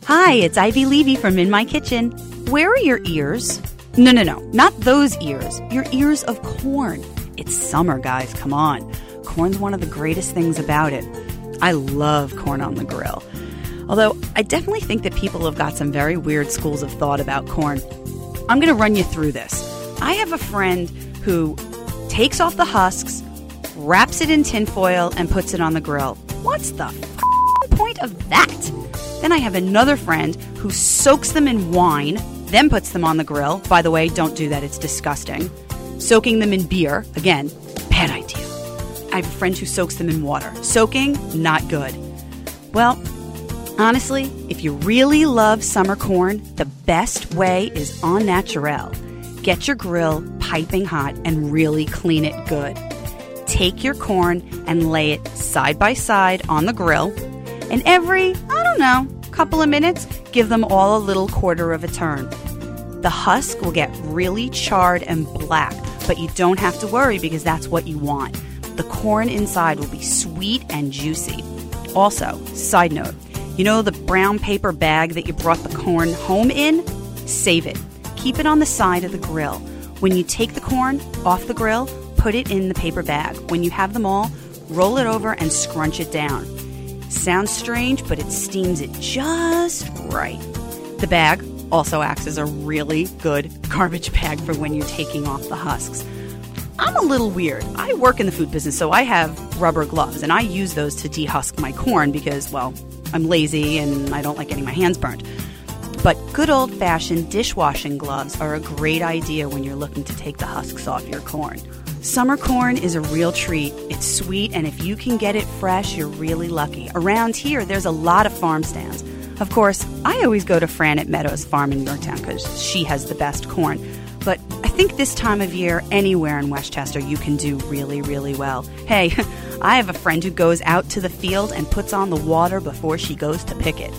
Hi, it's Ivy Levy from In My Kitchen. Where are your ears? No, not those ears. Your ears of corn. It's summer, guys, come on. Corn's one of the greatest things about it. I love corn on the grill. Although, I definitely think that people have got some very weird schools of thought about corn. I'm going to run you through this. I have a friend who takes off the husks, wraps it in tinfoil, and puts it on the grill. What's the point of that? Then I have another friend who soaks them in wine, then puts them on the grill. By the way, don't do that, it's disgusting. Soaking them in beer, again, bad idea. I have a friend who soaks them in water. Soaking, not good. Well, honestly, if you really love summer corn, the best way is au naturel. Get your grill piping hot and really clean it good. Take your corn and lay it side by side on the grill, and every, couple of minutes, give them all a little quarter of a turn. The husk will get really charred and black, but you don't have to worry because that's what you want. The corn inside will be sweet and juicy. Also, side note, you know the brown paper bag that you brought the corn home in? Save it. Keep it on the side of the grill. When you take the corn off the grill, put it in the paper bag. When you have them all, roll it over and scrunch it down. Sounds strange, but it steams it just right. The bag also acts as a really good garbage bag for when you're taking off the husks. I'm a little weird. I work in the food business, so I have rubber gloves, and I use those to dehusk my corn because, well, I'm lazy and I don't like getting my hands burnt. But good old-fashioned dishwashing gloves are a great idea when you're looking to take the husks off your corn. Summer corn is a real treat. It's sweet, and if you can get it fresh, you're really lucky. Around here, there's a lot of farm stands. Of course, I always go to Fran at Meadows Farm in Yorktown because she has the best corn. But I think this time of year, anywhere in Westchester, you can do really, really well. Hey, I have a friend who goes out to the field and puts on the water before she goes to pick it.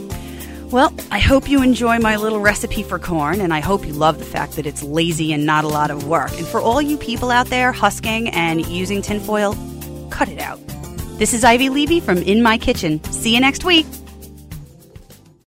Well, I hope you enjoy my little recipe for corn, and I hope you love the fact that it's lazy and not a lot of work. And for all you people out there husking and using tinfoil, cut it out. This is Ivy Levy from In My Kitchen. See you next week.